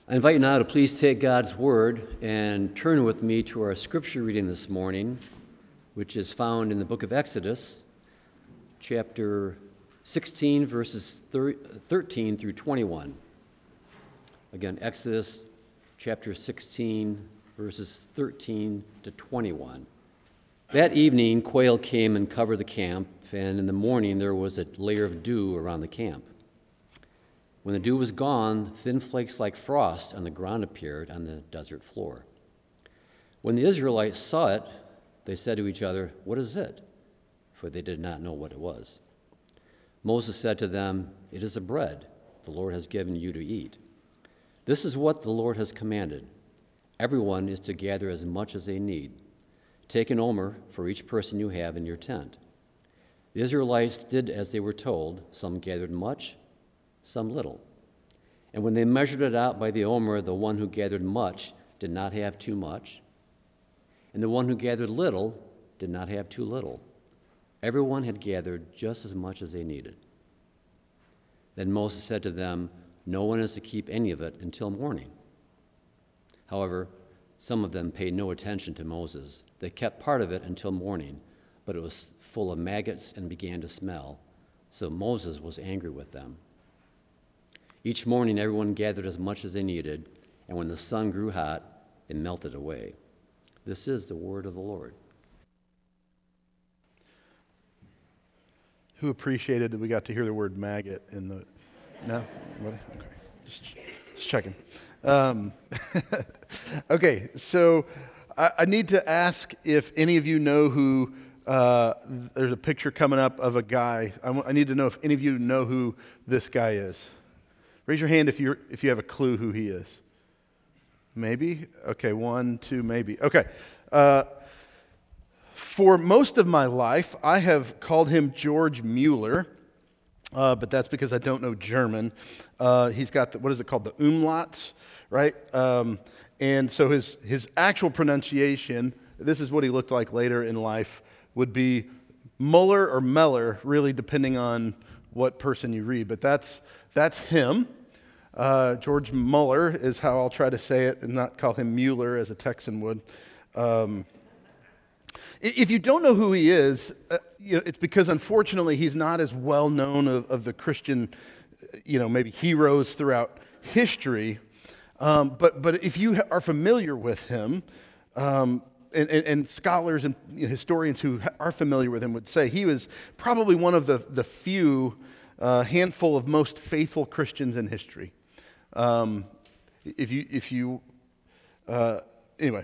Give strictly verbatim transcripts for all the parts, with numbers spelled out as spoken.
I invite you now to please take God's Word and turn with me to our scripture reading this morning, which is found in the book of Exodus, chapter sixteen, verses thirteen through twenty-one. Again, Exodus chapter sixteen, verses thirteen to twenty-one. That evening, quail came and covered the camp, and in the morning there was a layer of dew around the camp. When the dew was gone, thin flakes like frost on the ground appeared on the desert floor. When the Israelites saw it, they said to each other, "What is it?" For they did not know what it was. Moses said to them, "It is a bread the Lord has given you to eat. This is what the Lord has commanded. Everyone is to gather as much as they need. Take an omer for each person you have in your tent." The Israelites did as they were told. Some gathered much, some little. And when they measured it out by the omer, the one who gathered much did not have too much, and the one who gathered little did not have too little. Everyone had gathered just as much as they needed. Then Moses said to them, "No one is to keep any of it until morning." However, some of them paid no attention to Moses. They kept part of it until morning, but it was full of maggots and began to smell. So Moses was angry with them. Each morning everyone gathered as much as they needed, and when the sun grew hot, it melted away. This is the word of the Lord. Who appreciated that we got to hear the word maggot in the... No? Okay. Just, just checking. Um, okay, so I, I need to ask if any of you know who... Uh, there's a picture coming up of a guy. I, w- I need to know if any of you know who this guy is. Raise your hand if you if you have a clue who he is. Maybe? Okay, one, two, maybe. Okay. Uh, for most of my life, I have called him George Mueller, uh, but that's because I don't know German. Uh, he's got, the, what is it called, the umlauts, right? Um, and so his, his actual pronunciation, this is what he looked like later in life, would be Muller or Meller, really depending on what person you read. But that's that's him. Uh, George Mueller is how I'll try to say it and not call him Mueller as a Texan would. Um, if you don't know who he is, uh, you know, it's because unfortunately he's not as well known of, of the Christian, you know, maybe heroes throughout history. Um, but but if you are familiar with him, um, and, and, and scholars and historians who are familiar with him would say he was probably one of the the few uh, handful of most faithful Christians in history. Um, if you, if you, uh, anyway,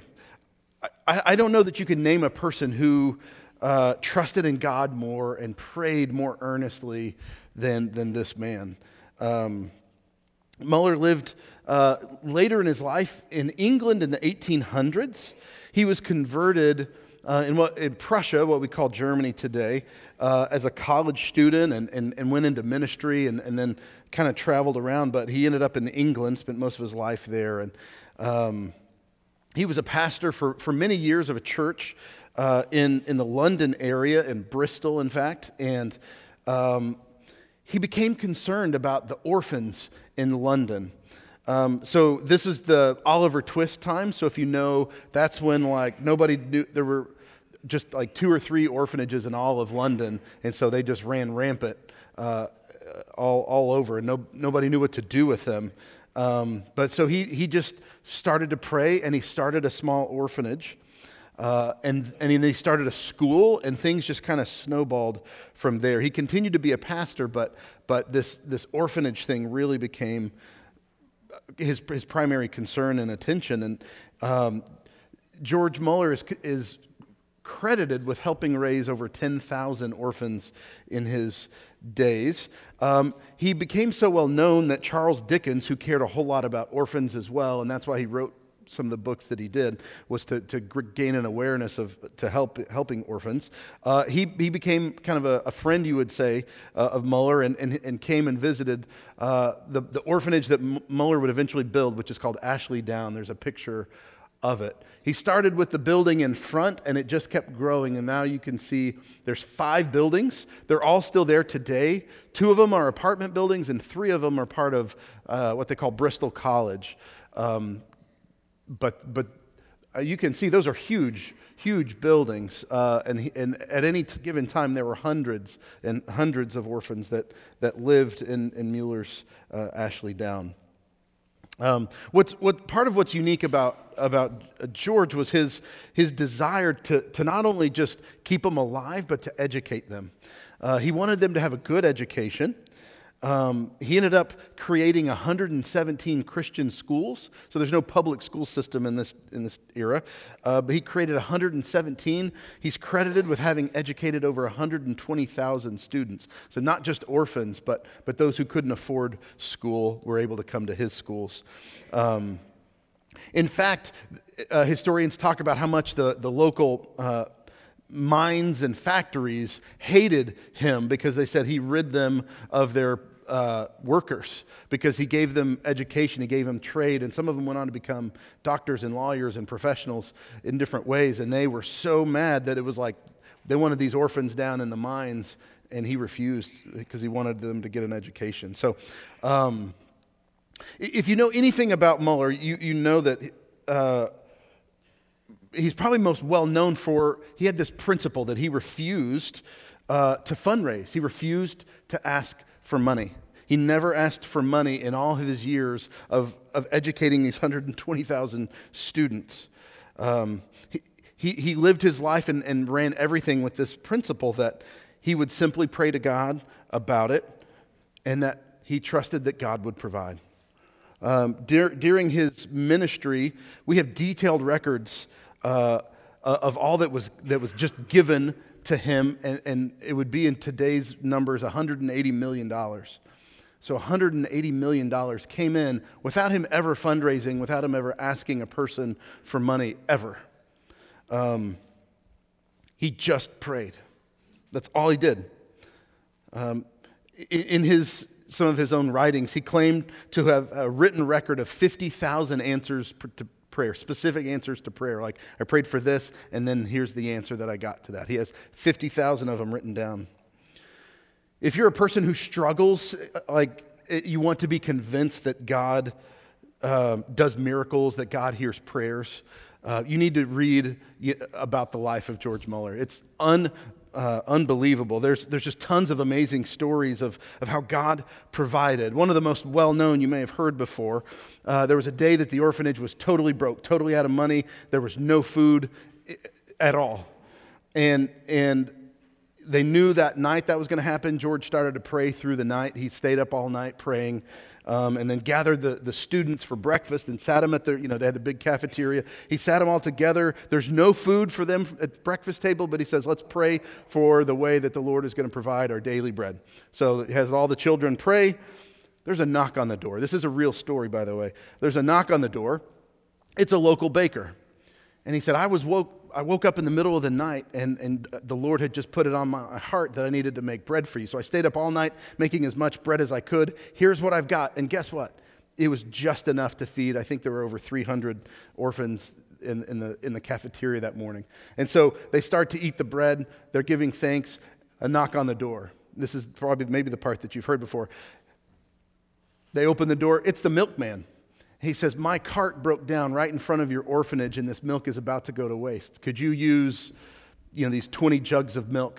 I, I don't know that you can name a person who uh, trusted in God more and prayed more earnestly than than this man. Um, Mueller lived uh, later in his life in England in the eighteen hundreds. He was converted uh, in what in Prussia, what we call Germany today, uh, as a college student, and, and, and went into ministry, and, and then kind of traveled around. But he ended up in England, spent most of his life there, and um, he was a pastor for, for many years of a church uh, in in the London area, in Bristol, in fact, and um, he became concerned about the orphans in London. Um, so this is the Oliver Twist time. So if you know, that's when like nobody knew, there were just like two or three orphanages in all of London, and so they just ran rampant uh, all all over, and no, nobody knew what to do with them. Um, but so he he just started to pray, and he started a small orphanage, uh, and and then he started a school, and things just kind of snowballed from there. He continued to be a pastor, but but this this orphanage thing really became his his primary concern and attention. And um, George Mueller is is credited with helping raise over ten thousand orphans in his days. Um, he became so well known that Charles Dickens, who cared a whole lot about orphans as well, and that's why he wrote some of the books that he did, was to, to gain an awareness of to help helping orphans. Uh, he he became kind of a, a friend, you would say, uh, of Mueller, and, and and came and visited uh, the the orphanage that Mueller would eventually build, which is called Ashley Down. There's a picture of it. He started with the building in front, and it just kept growing, and now you can see there's five buildings. They're all still there today. Two of them are apartment buildings, and three of them are part of uh, what they call Bristol College. Um, but but uh, you can see those are huge, huge buildings, uh, and, he, and at any t- given time there were hundreds and hundreds of orphans that, that lived in, in Mueller's uh, Ashley Down. Um, what's what part of what's unique about about George was his his desire to to not only just keep them alive but to educate them. Uh, he wanted them to have a good education. Um, he ended up creating one hundred seventeen Christian schools. So there's no public school system in this in this era, uh, but he created one hundred seventeen. He's credited with having educated over one hundred twenty thousand students. So not just orphans, but but those who couldn't afford school were able to come to his schools. Um, in fact, uh, historians talk about how much the the local uh, mines and factories hated him because they said he rid them of their uh, workers because he gave them education, he gave them trade, and some of them went on to become doctors and lawyers and professionals in different ways, and they were so mad that it was like they wanted these orphans down in the mines, and he refused because he wanted them to get an education. So um, if you know anything about Mueller, you, you know that uh, he's probably most well known for, he had this principle that he refused uh, to fundraise. He refused to ask for money. He never asked for money in all of his years of, of educating these one hundred twenty thousand students. Um, he, he, he lived his life and, and ran everything with this principle that he would simply pray to God about it and that he trusted that God would provide. Um, dur- during his ministry, we have detailed records Uh, of all that was that was just given to him, and, and it would be in today's numbers one hundred eighty million dollars. So one hundred eighty million dollars came in without him ever fundraising, without him ever asking a person for money, ever. Um, he just prayed. That's all he did. Um, in, in his some of his own writings, he claimed to have a written record of fifty thousand answers per, to prayer, specific answers to prayer. Like, I prayed for this, and then here's the answer that I got to that. He has fifty thousand of them written down. If you're a person who struggles, like you want to be convinced that God uh, does miracles, that God hears prayers, uh, you need to read about the life of George Mueller. It's un. Uh, unbelievable. There's there's just tons of amazing stories of, of how God provided. One of the most well-known you may have heard before, uh, there was a day that the orphanage was totally broke, totally out of money. There was no food at all. And, and they knew that night that was going to happen. George started to pray through the night. He stayed up all night praying. Um, and then gathered the, the students for breakfast and sat them at their, you know, they had the big cafeteria. He sat them all together. There's no food for them at the breakfast table, but he says, let's pray for the way that the Lord is going to provide our daily bread. So he has all the children pray. There's a knock on the door. This is a real story, by the way. There's a knock on the door. It's a local baker. And he said, I was woke, I woke up in the middle of the night, and, and the Lord had just put it on my heart that I needed to make bread for you. So I stayed up all night making as much bread as I could. Here's what I've got. And guess what? It was just enough to feed. I think there were over three hundred orphans in, in, the, in the cafeteria that morning. And so they start to eat the bread. They're giving thanks. A knock on the door. This is probably maybe the part that you've heard before. They open the door. It's the milkman. He says, my cart broke down right in front of your orphanage, and this milk is about to go to waste. Could you use, you know, these twenty jugs of milk?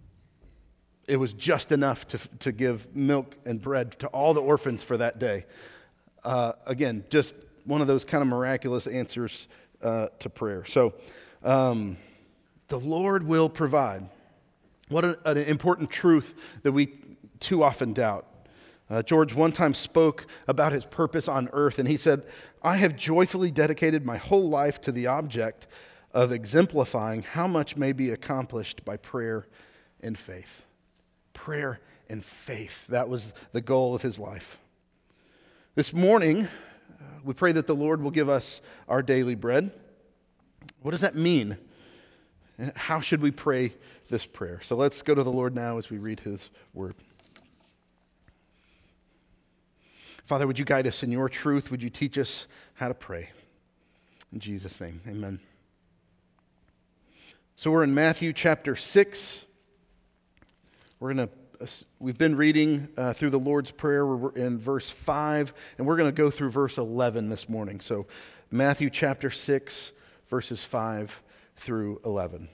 It was just enough to, to give milk and bread to all the orphans for that day. Uh, again, just one of those kind of miraculous answers uh, to prayer. So um, the Lord will provide. What an, an important truth that we too often doubt. Uh, George one time spoke about his purpose on earth, and he said, I have joyfully dedicated my whole life to the object of exemplifying how much may be accomplished by prayer and faith. Prayer and faith. That was the goal of his life. This morning, uh, we pray that the Lord will give us our daily bread. What does that mean? And how should we pray this prayer? So let's go to the Lord now as we read his word. Father, would you guide us in your truth? Would you teach us how to pray? In Jesus' name, amen. So we're in Matthew chapter six. We're going to, we've been reading uh, through the Lord's Prayer. We're in verse five, and we're going to go through verse eleven this morning. So Matthew chapter six, verses five through eleven.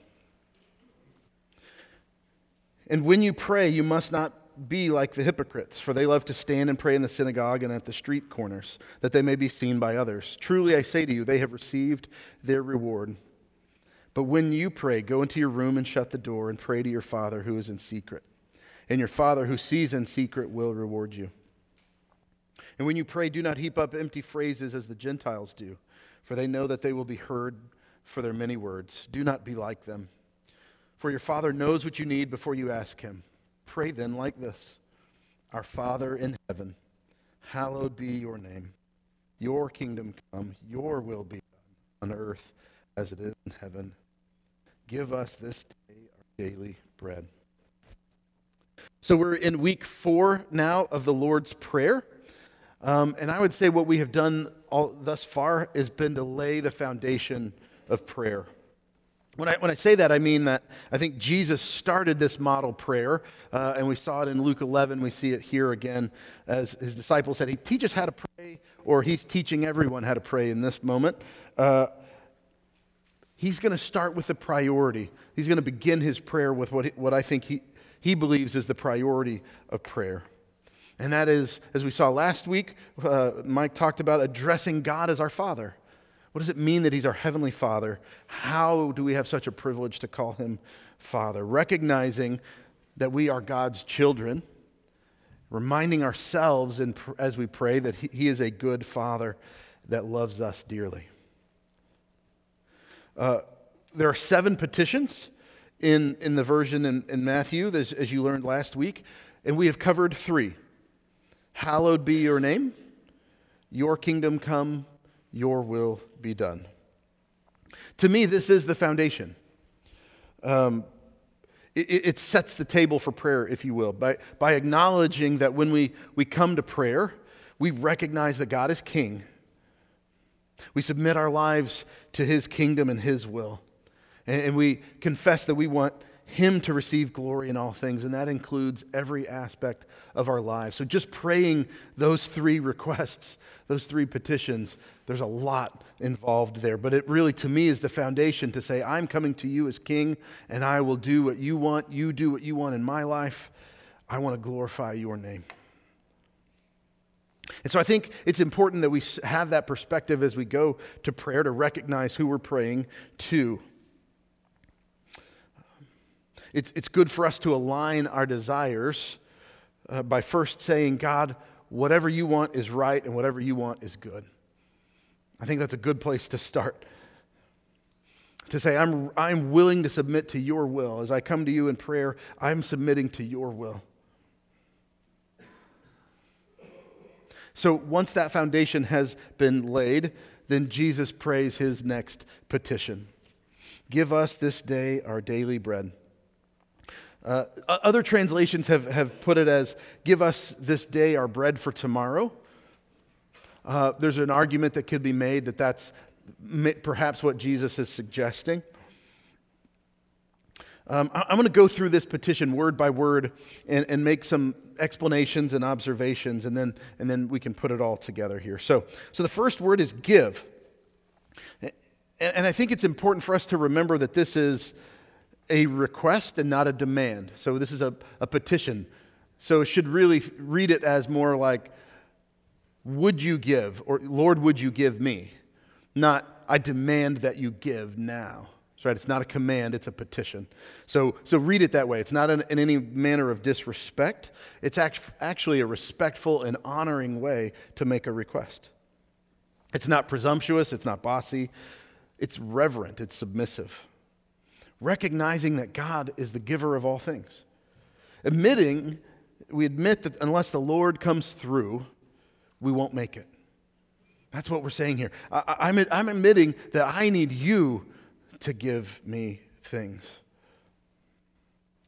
And when you pray, you must not be like the hypocrites, for they love to stand and pray in the synagogue and at the street corners, that they may be seen by others. Truly I say to you, they have received their reward. But when you pray, go into your room and shut the door and pray to your Father who is in secret. And your Father who sees in secret will reward you. And when you pray, do not heap up empty phrases as the Gentiles do, for they know that they will be heard for their many words. Do not be like them. For your Father knows what you need before you ask him. Pray then like this: Our Father in heaven, hallowed be your name. Your kingdom come, your will be done on earth as it is in heaven. Give us this day our daily bread. So we're in week four now of the Lord's Prayer. Um, and I would say what we have done all thus far has been to lay the foundation of prayer. When I, when I say that, I mean that I think Jesus started this model prayer, uh, and we saw it in Luke eleven. We see it here again as his disciples said, he teaches how to pray, or he's teaching everyone how to pray in this moment. Uh, he's going to start with the priority. He's going to begin his prayer with what, he, what I think he, he believes is the priority of prayer. And that is, as we saw last week, uh, Mike talked about addressing God as our Father. What does it mean that he's our heavenly Father? How do we have such a privilege to call him Father? Recognizing that we are God's children, reminding ourselves in, as we pray that he, he is a good Father that loves us dearly. Uh, there are seven petitions in, in the version in, in Matthew, as, as you learned last week, and we have covered three. Hallowed be your name, your kingdom come, your will be done. To me, this is the foundation. Um, it, it sets the table for prayer, if you will, by, by acknowledging that when we, we come to prayer, we recognize that God is king. We submit our lives to his kingdom and his will. And, and we confess that we want him to receive glory in all things, and that includes every aspect of our lives. So just praying those three requests, those three petitions, there's a lot involved there. But it really, to me, is the foundation to say, I'm coming to you as king, and I will do what you want. You do what you want in my life. I want to glorify your name. And so I think it's important that we have that perspective as we go to prayer, to recognize who we're praying to. It's, it's good for us to align our desires uh, by first saying, God, whatever you want is right and whatever you want is good. I think that's a good place to start. To say, I'm, I'm willing to submit to your will. As I come to you in prayer, I'm submitting to your will. So once that foundation has been laid, then Jesus prays his next petition. Give us this day our daily bread. Uh, other translations have, have put it as, give us this day our bread for tomorrow. Uh, there's an argument that could be made that that's perhaps what Jesus is suggesting. Um, I'm going to go through this petition word by word and, and make some explanations and observations, and then, and then we can put it all together here. So, so the first word is give. And, and I think it's important for us to remember that this is a request and not a demand. So this is a, a petition. So it should really read it as more like, would you give? Or, Lord, would you give me? Not, I demand that you give now. That's right. It's not a command, it's a petition. So, so read it that way. It's not in, in any manner of disrespect. It's act, actually a respectful and honoring way to make a request. It's not presumptuous. It's not bossy. It's reverent. It's submissive. Recognizing that God is the giver of all things. Admitting, we admit that unless the Lord comes through, we won't make it. That's what we're saying here. I, I'm, I'm admitting that I need you to give me things.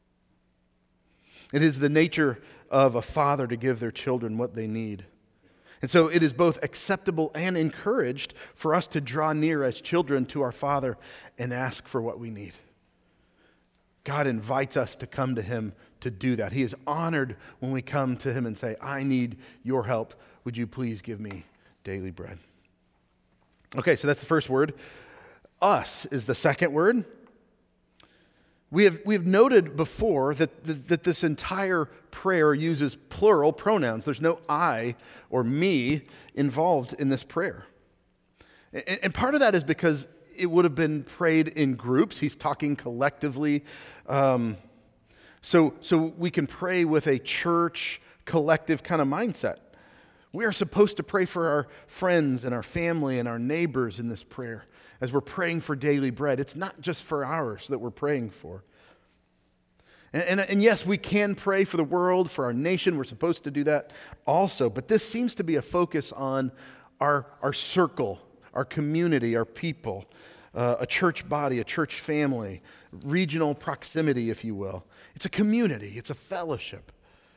It is the nature of a father to give their children what they need. And so it is both acceptable and encouraged for us to draw near as children to our Father and ask for what we need. God invites us to come to Him to do that. He is honored when we come to Him and say, I need your help. Would you please give me daily bread? Okay, so that's the first word. Us is the second word. We have, we have noted before that, that, that this entire prayer uses plural pronouns. There's no I or me involved in this prayer. And, and part of that is because it would have been prayed in groups. He's talking collectively. Um, so, so we can pray with a church collective kind of mindset. We are supposed to pray for our friends and our family and our neighbors in this prayer. As we're praying for daily bread, it's not just for ours that we're praying for. And, and, and yes, we can pray for the world, for our nation. We're supposed to do that also. But this seems to be a focus on our, our circle, our community, our people, uh, a church body, a church family, regional proximity, if you will. It's a community. It's a fellowship.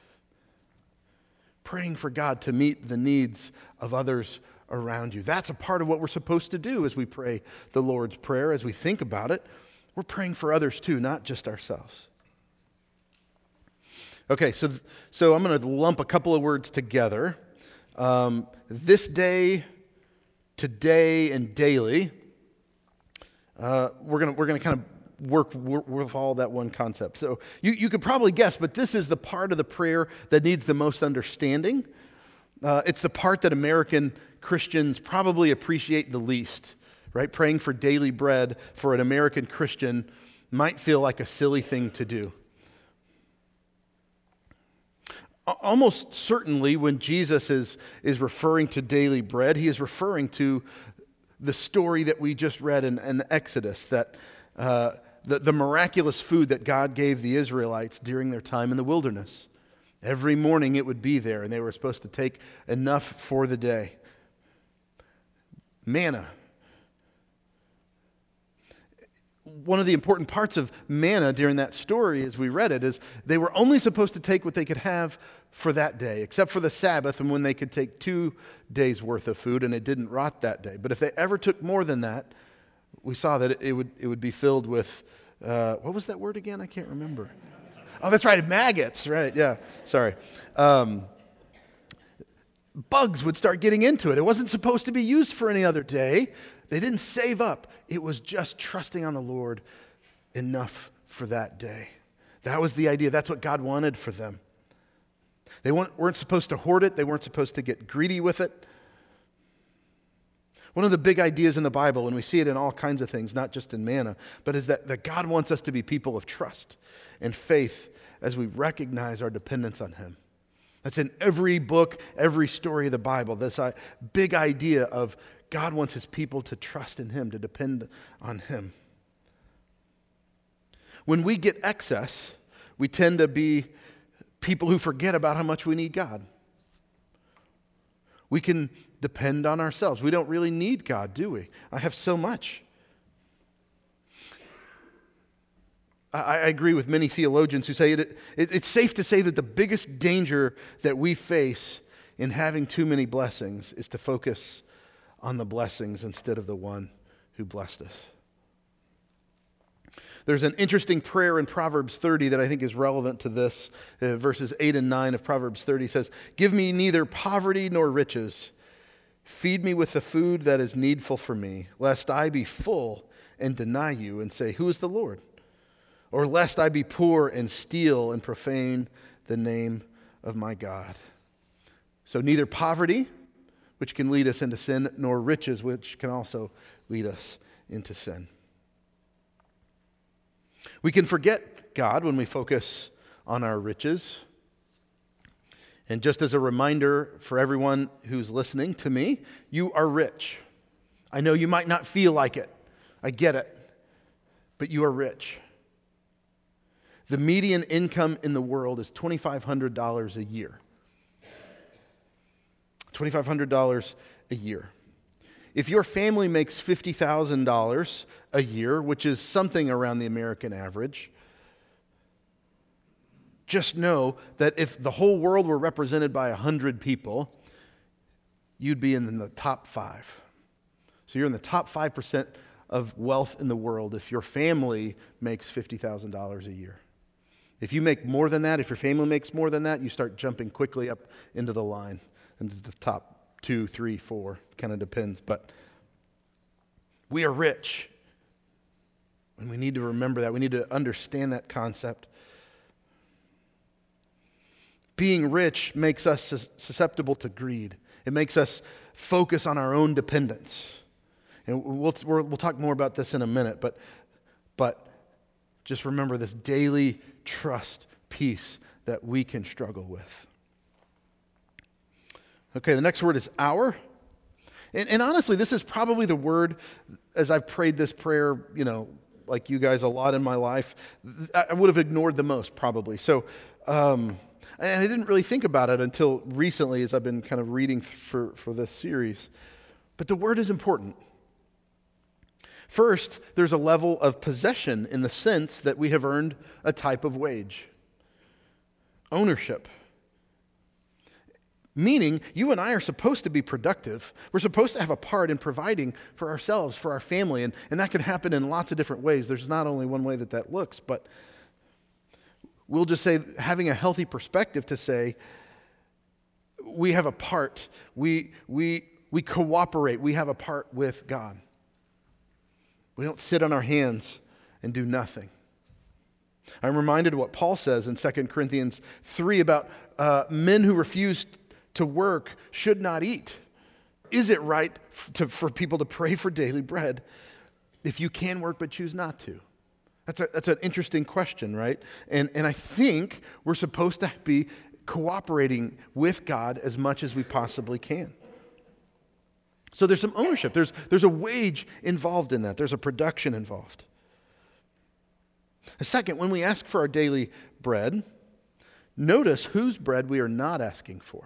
Praying for God to meet the needs of others around you. That's a part of what we're supposed to do as we pray the Lord's Prayer. As we think about it, we're praying for others too, not just ourselves. Okay, so, so I'm going to lump a couple of words together. Um, this day, today, and daily. Uh, we're going we're going to kind of work, work with all that one concept. So you, you could probably guess, but this is the part of the prayer that needs the most understanding. Uh, it's the part that American Christians probably appreciate the least, right? Praying for daily bread for an American Christian might feel like a silly thing to do. Almost certainly when Jesus is, is referring to daily bread, he is referring to the story that we just read in, in Exodus, that uh, the, the miraculous food that God gave the Israelites during their time in the wilderness. Every morning it would be there, and they were supposed to take enough for the day. Manna. One of the important parts of manna during that story as we read it is they were only supposed to take what they could have for that day, except for the Sabbath and when they could take two days worth of food and it didn't rot that day. But if they ever took more than that, we saw that it, it would it would be filled with, uh, what was that word again? I can't remember. Oh, that's right, maggots, right, yeah, sorry. Um, bugs would start getting into it. It wasn't supposed to be used for any other day. They didn't save up. It was just trusting on the Lord enough for that day. That was the idea. That's what God wanted for them. They weren't, weren't supposed to hoard it. They weren't supposed to get greedy with it. One of the big ideas in the Bible, and we see it in all kinds of things, not just in manna, but is that, that God wants us to be people of trust and faith as we recognize our dependence on Him. That's in every book, every story of the Bible, this uh, big idea of God wants His people to trust in Him, to depend on Him. When we get excess, we tend to be people who forget about how much we need God. We can depend on ourselves. We don't really need God, do we? I have so much. I, I agree with many theologians who say it, it, it's safe to say that the biggest danger that we face in having too many blessings is to focus on the blessings instead of the one who blessed us. There's an interesting prayer in Proverbs thirty that I think is relevant to this. Uh, verses eight and nine of Proverbs thirty says, "Give me neither poverty nor riches. Feed me with the food that is needful for me, lest I be full and deny you and say, 'Who is the Lord?' Or lest I be poor and steal and profane the name of my God." So neither poverty, which can lead us into sin, nor riches, which can also lead us into sin. We can forget God when we focus on our riches. And just as a reminder for everyone who's listening to me, you are rich. I know you might not feel like it. I get it. But you are rich. The median income in the world is two thousand five hundred dollars a year. two thousand five hundred dollars a year. If your family makes fifty thousand dollars a year, which is something around the American average, just know that if the whole world were represented by one hundred people, you'd be in the top five. So you're in the top five percent of wealth in the world if your family makes fifty thousand dollars a year. If you make more than that, if your family makes more than that, you start jumping quickly up into the line, into the top two, three, four, kind of depends. But we are rich, and we need to remember that. We need to understand that concept. Being rich makes us susceptible to greed. It makes us focus on our own dependence. And we'll, we'll talk more about this in a minute, but, but just remember this daily trust piece that we can struggle with. Okay, the next word is our. And, and honestly, this is probably the word, as I've prayed this prayer, you know, like you guys a lot in my life, I would have ignored the most probably. So, um, and I didn't really think about it until recently as I've been kind of reading for, for this series. But the word is important. First, there's a level of possession in the sense that we have earned a type of wage. Ownership. Meaning, you and I are supposed to be productive. We're supposed to have a part in providing for ourselves, for our family, and, and that can happen in lots of different ways. There's not only one way that that looks, but we'll just say having a healthy perspective to say, we have a part. We, we, we cooperate. We have a part with God. We don't sit on our hands and do nothing. I'm reminded of what Paul says in Second Corinthians three about uh, men who refuse to work should not eat. Is it right to, for people to pray for daily bread if you can work but choose not to? That's, a, that's an interesting question, right? And, and I think we're supposed to be cooperating with God as much as we possibly can. So there's some ownership. There's, there's a wage involved in that. There's a production involved. Second, when we ask for our daily bread, notice whose bread we are not asking for.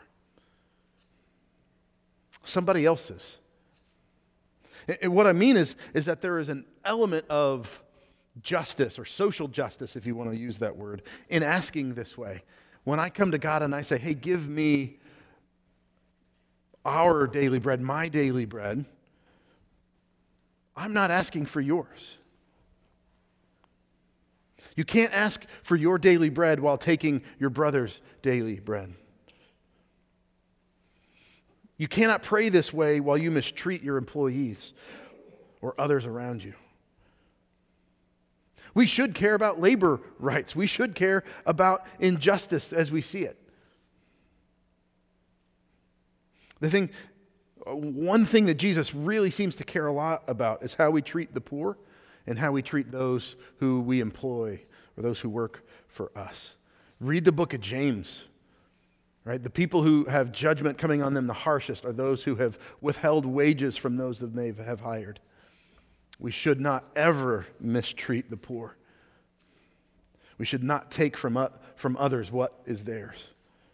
Somebody else's. And what I mean is, is that there is an element of justice or social justice, if you want to use that word, in asking this way. When I come to God and I say, hey, give me our daily bread, my daily bread, I'm not asking for yours. You can't ask for your daily bread while taking your brother's daily bread. You cannot pray this way while you mistreat your employees or others around you. We should care about labor rights. We should care about injustice as we see it. The thing, one thing that Jesus really seems to care a lot about is how we treat the poor and how we treat those who we employ or those who work for us. Read the book of James, right? The people who have judgment coming on them the harshest are those who have withheld wages from those that they have hired. We should not ever mistreat the poor. We should not take from, uh, from others what is theirs.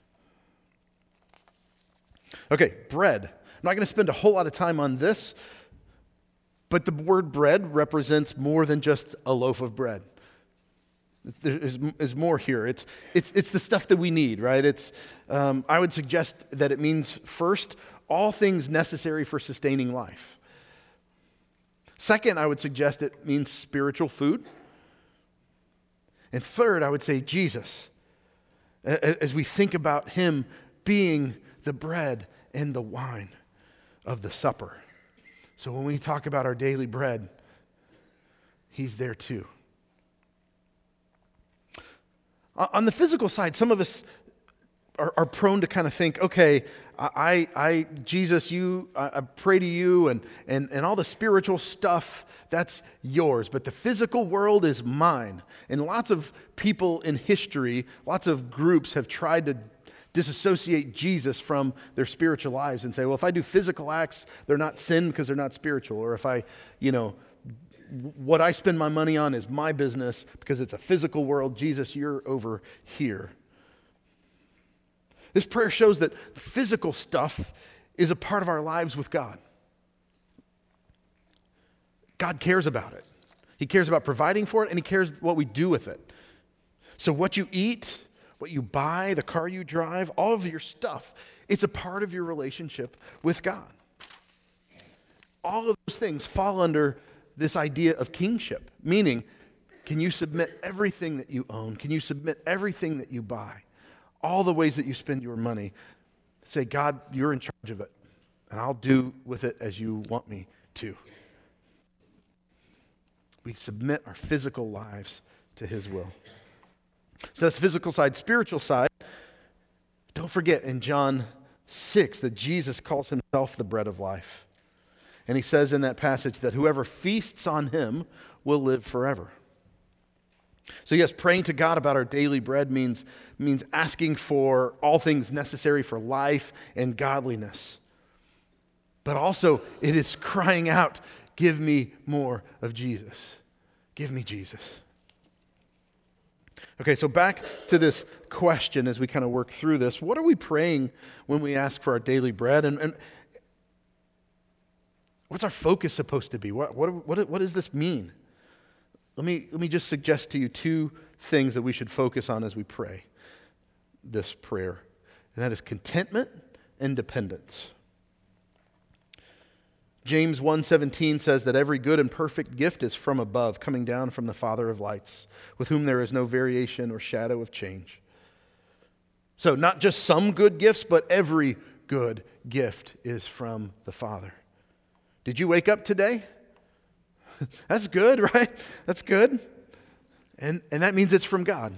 Okay, bread. I'm not going to spend a whole lot of time on this, but the word bread represents more than just a loaf of bread. There's, there's more here. It's, it's, it's the stuff that we need, right? It's, um, I would suggest that it means, first, all things necessary for sustaining life. Second, I would suggest it means spiritual food. And third, I would say Jesus, as we think about him being the bread and the wine of the supper. So when we talk about our daily bread, he's there too. On the physical side, some of us are, are prone to kind of think, okay, I, I, Jesus, you, I, I pray to you, and, and, and all the spiritual stuff, that's yours, but the physical world is mine. And lots of people in history, lots of groups have tried to disassociate Jesus from their spiritual lives and say, well, if I do physical acts, they're not sin because they're not spiritual. Or if I, you know, what I spend my money on is my business because it's a physical world. Jesus, you're over here. This prayer shows that physical stuff is a part of our lives with God. God cares about it. He cares about providing for it, and he cares what we do with it. So what you eat, what you buy, the car you drive, all of your stuff, It's a part of your relationship with God. All of those things fall under this idea of kingship, meaning, can you submit everything that you own? Can you submit everything that you buy? All the ways that you spend your money. Say, God, you're in charge of it, and I'll do with it as you want me to. We submit our physical lives to His will. So that's physical side. Spiritual side, don't forget in John six that Jesus calls Himself the bread of life. And He says in that passage that whoever feasts on Him will live forever. So yes, praying to God about our daily bread means, means asking for all things necessary for life and godliness. But also it is crying out, give me more of Jesus. Give me Jesus. Okay, so back to this question as we kind of work through this. What are we praying when we ask for our daily bread? And, and what's our focus supposed to be? What, what, what, what does this mean? Let me, let me just suggest to you two things that we should focus on as we pray this prayer. And that is contentment and dependence. James one seventeen says that every good and perfect gift is from above, coming down from the Father of lights, with whom there is no variation or shadow of change. So not just some good gifts, but every good gift is from the Father. Did you wake up today? That's good, right? That's good. And, and that means it's from God.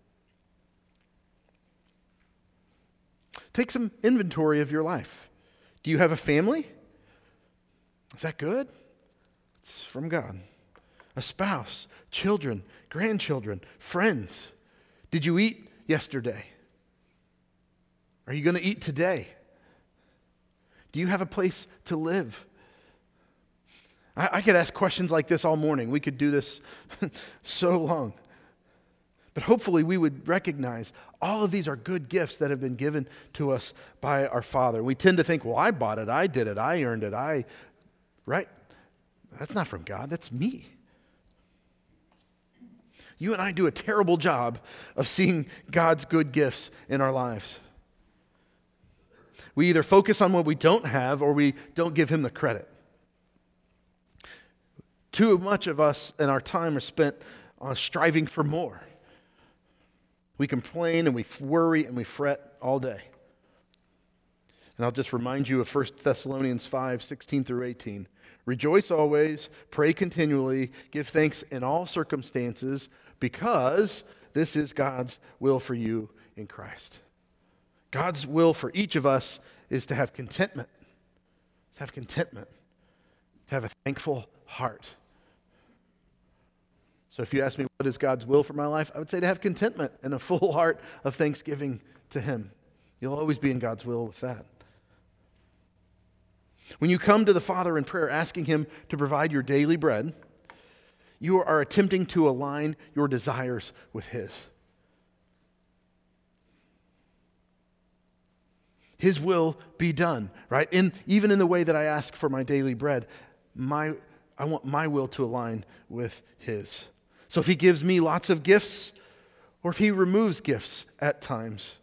Take some inventory of your life. Do you have a family? Is that good? It's from God. A spouse, children, grandchildren, friends. Did you eat yesterday? Are you going to eat today? Do you have a place to live? I, I could ask questions like this all morning. We could do this so long. But hopefully we would recognize all of these are good gifts that have been given to us by our Father. We tend to think, well, I bought it, I did it, I earned it, I... Right? That's not from God, that's me. You and I do a terrible job of seeing God's good gifts in our lives. We either focus on what we don't have or we don't give Him the credit. Too much of us in our time are spent on striving for more. We complain and we worry and we fret all day. And I'll just remind you of First Thessalonians five, sixteen through eighteen. Rejoice always, pray continually, give thanks in all circumstances, because this is God's will for you in Christ. God's will for each of us is to have contentment. To have contentment. To have a thankful heart. So if you ask me what is God's will for my life, I would say to have contentment and a full heart of thanksgiving to Him. You'll always be in God's will with that. When you come to the Father in prayer asking Him to provide your daily bread, you are attempting to align your desires with His. His will be done, right? In, even in the way that I ask for my daily bread, my, I want my will to align with His. So if He gives me lots of gifts, or if He removes gifts at times,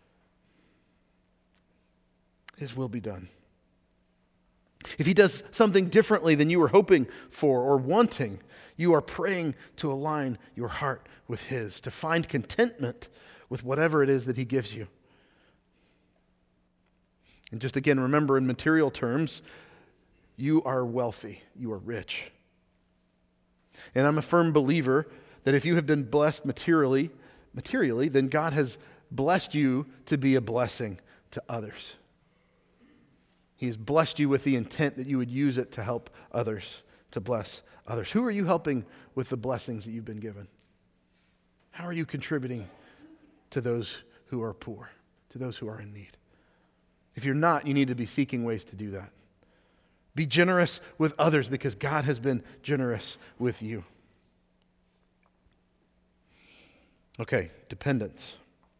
His will be done. If He does something differently than you were hoping for or wanting, you are praying to align your heart with His, to find contentment with whatever it is that He gives you. And just again, remember in material terms, you are wealthy, you are rich. And I'm a firm believer that if you have been blessed materially, materially, then God has blessed you to be a blessing to others. He has blessed you with the intent that you would use it to help others, to bless others. Who are you helping with the blessings that you've been given? How are you contributing to those who are poor, to those who are in need? If you're not, you need to be seeking ways to do that. Be generous with others because God has been generous with you. Okay, dependence.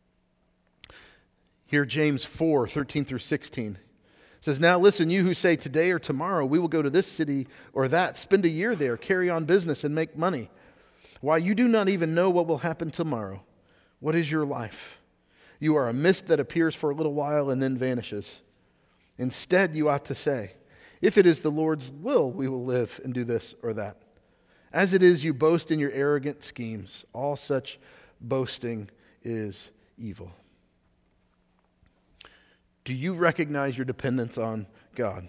Here, James four, thirteen through sixteen. It says, now listen, you who say today or tomorrow we will go to this city or that, spend a year there, carry on business and make money. Why, you do not even know what will happen tomorrow. What is your life? You are a mist that appears for a little while and then vanishes. Instead, you ought to say, if it is the Lord's will, we will live and do this or that. As it is, you boast in your arrogant schemes. All such boasting is evil. Do you recognize your dependence on God?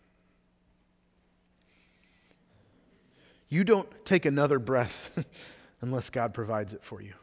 You don't take another breath unless God provides it for you.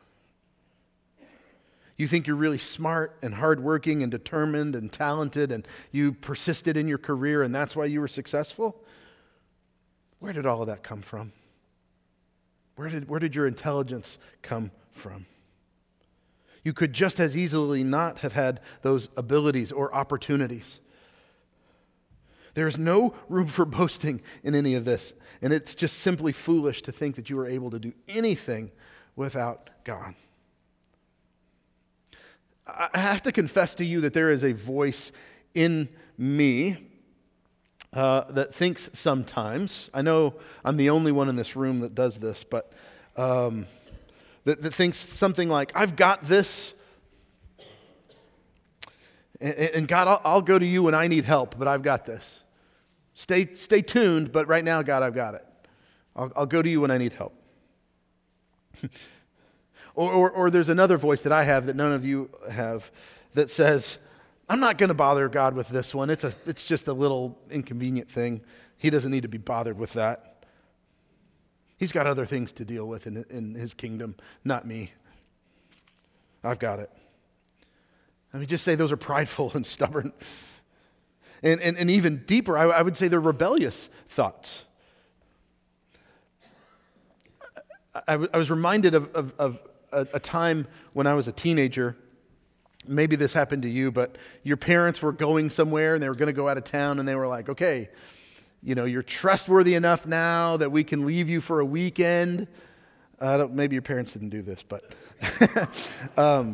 You think you're really smart and hardworking and determined and talented, and you persisted in your career and that's why you were successful? Where did all of that come from? Where did, where did your intelligence come from? You could just as easily not have had those abilities or opportunities. There is no room for boasting in any of this, and it's just simply foolish to think that you are able to do anything without God. I have to confess to you that there is a voice in me uh, that thinks sometimes, I know I'm the only one in this room that does this, but um, that, that thinks something like, I've got this, and, and God, I'll, I'll go to you when I need help, but I've got this. Stay, stay tuned, but right now, God, I've got it. I'll, I'll go to you when I need help. Or, or, or there's another voice that I have that none of you have that says, I'm not going to bother God with this one. It's a, it's just a little inconvenient thing. He doesn't need to be bothered with that. He's got other things to deal with in, in his kingdom, not me. I've got it. Let me just say those are prideful and stubborn. And, and, and even deeper, I, I would say they're rebellious thoughts. I, I was reminded of, of, of a, a time when I was a teenager. Maybe this happened to you, but your parents were going somewhere and they were going to go out of town and they were like, okay, you know, you're trustworthy enough now that we can leave you for a weekend. I don't, maybe your parents didn't do this, but um,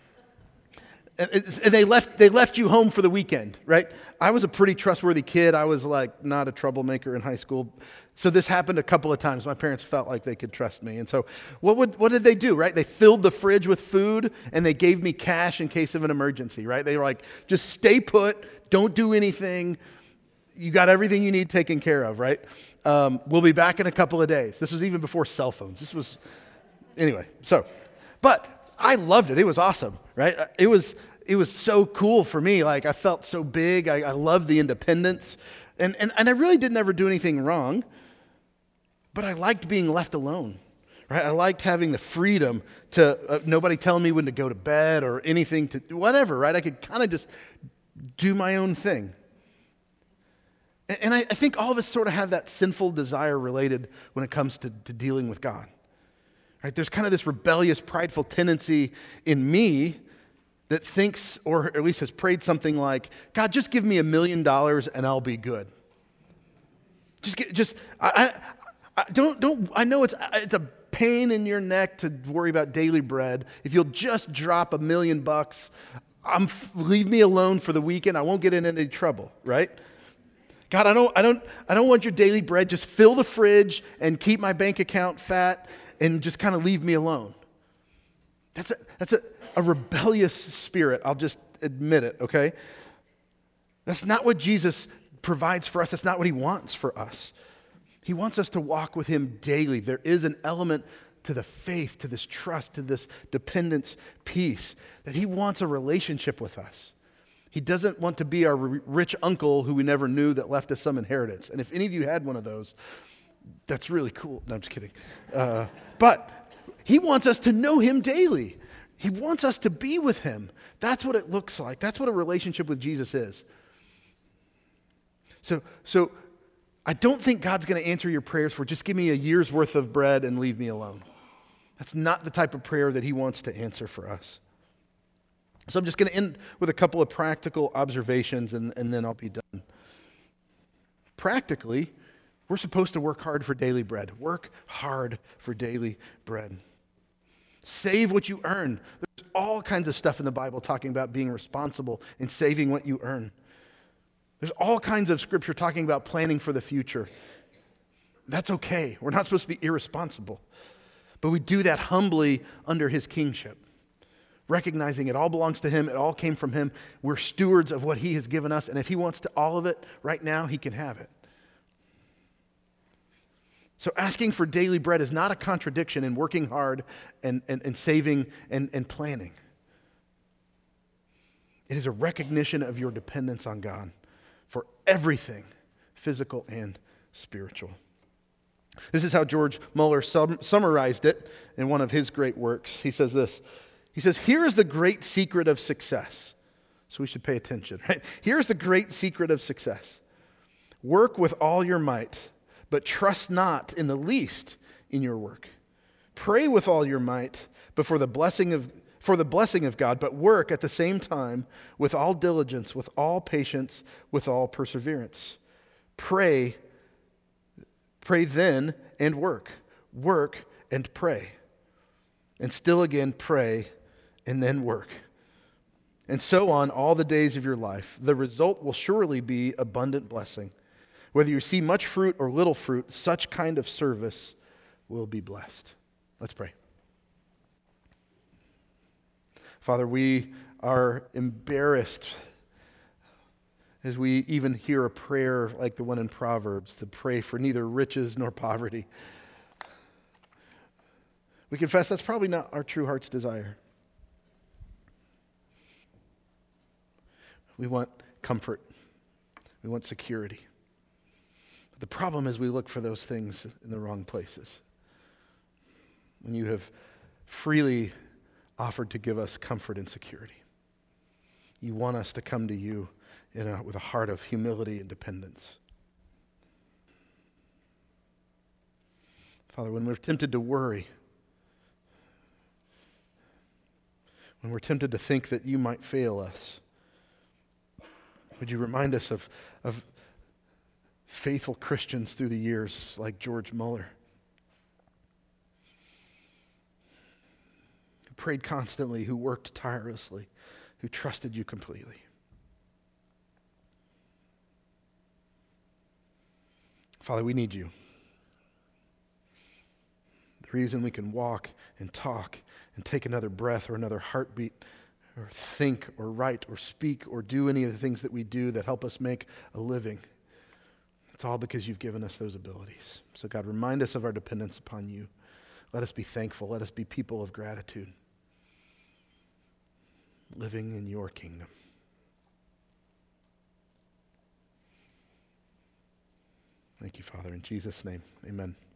and, and they left. They left you home for the weekend, right? I was a pretty trustworthy kid. I was like not a troublemaker in high school. So this happened a couple of times. My parents felt like they could trust me. And so what would what did they do, right? They filled the fridge with food and they gave me cash in case of an emergency, right? They were like, just stay put, don't do anything. You got everything you need taken care of, right? Um, we'll be back in a couple of days. This was even before cell phones. This was, anyway, so, but I loved it. It was awesome, right? It was it was so cool for me. Like I felt so big. I, I loved the independence. And, and, and I really didn't ever do anything wrong. But I liked being left alone, right? I liked having the freedom to, uh, nobody telling me when to go to bed or anything to, whatever, right? I could kind of just do my own thing. And, and I, I think all of us sort of have that sinful desire related when it comes to, to dealing with God, right? There's kind of this rebellious, prideful tendency in me that thinks, or at least has prayed something like, God, just give me a million dollars and I'll be good. Just, get, just, I, I Don't, don't, I know it's, it's a pain in your neck to worry about daily bread. If you'll just drop a million bucks, I'm, leave me alone for the weekend. I won't get in any trouble, right? God, I don't, I don't, I don't want your daily bread. Just fill the fridge and keep my bank account fat and just kind of leave me alone. That's a, that's a, a rebellious spirit. I'll just admit it, okay? That's not what Jesus provides for us. That's not what he wants for us. He wants us to walk with him daily. There is an element to the faith, to this trust, to this dependence piece, that he wants a relationship with us. He doesn't want to be our rich uncle who we never knew that left us some inheritance. And if any of you had one of those, that's really cool. No, I'm just kidding. Uh, but he wants us to know him daily. He wants us to be with him. That's what it looks like. That's what a relationship with Jesus is. So, so I don't think God's going to answer your prayers for just give me a year's worth of bread and leave me alone. That's not the type of prayer that he wants to answer for us. So I'm just going to end with a couple of practical observations and, and then I'll be done. Practically, we're supposed to work hard for daily bread. Work hard for daily bread. Save what you earn. There's all kinds of stuff in the Bible talking about being responsible and saving what you earn. There's all kinds of scripture talking about planning for the future. That's okay. We're not supposed to be irresponsible. But we do that humbly under his kingship. recognizing it all belongs to him, it all came from him. We're stewards of what he has given us, and if he wants to all of it right now, he can have it. So asking for daily bread is not a contradiction in working hard and, and, and saving and, and planning. It is a recognition of your dependence on God for everything, physical and spiritual. This is how George Muller sum- summarized it in one of his great works. He says this. He says, here is the great secret of success. So we should pay attention, right? Here's the great secret of success. Work with all your might, but trust not in the least in your work. Pray with all your might before the blessing of for the blessing of God, but work at the same time with all diligence, with all patience, with all perseverance. Pray, pray then and work. Work and pray. And still again pray and then work. And so on all the days of your life. The result will surely be abundant blessing. Whether you see much fruit or little fruit, such kind of service will be blessed. Let's pray. Father, we are embarrassed as we even hear a prayer like the one in Proverbs, to pray for neither riches nor poverty. We confess that's probably not our true heart's desire. We want comfort. We want security. But the problem is we look for those things in the wrong places. When you have freely offered to give us comfort and security, you want us to come to you in a, with a heart of humility and dependence. Father, when we're tempted to worry, when we're tempted to think that you might fail us, would you remind us of, of faithful Christians through the years like George Muller, who prayed constantly, who worked tirelessly, who trusted you completely. Father, we need you. The reason we can walk and talk and take another breath or another heartbeat or think or write or speak or do any of the things that we do that help us make a living, it's all because you've given us those abilities. So God, remind us of our dependence upon you. Let us be thankful. Let us be people of gratitude, living in your kingdom. Thank you, Father. In Jesus' name, amen.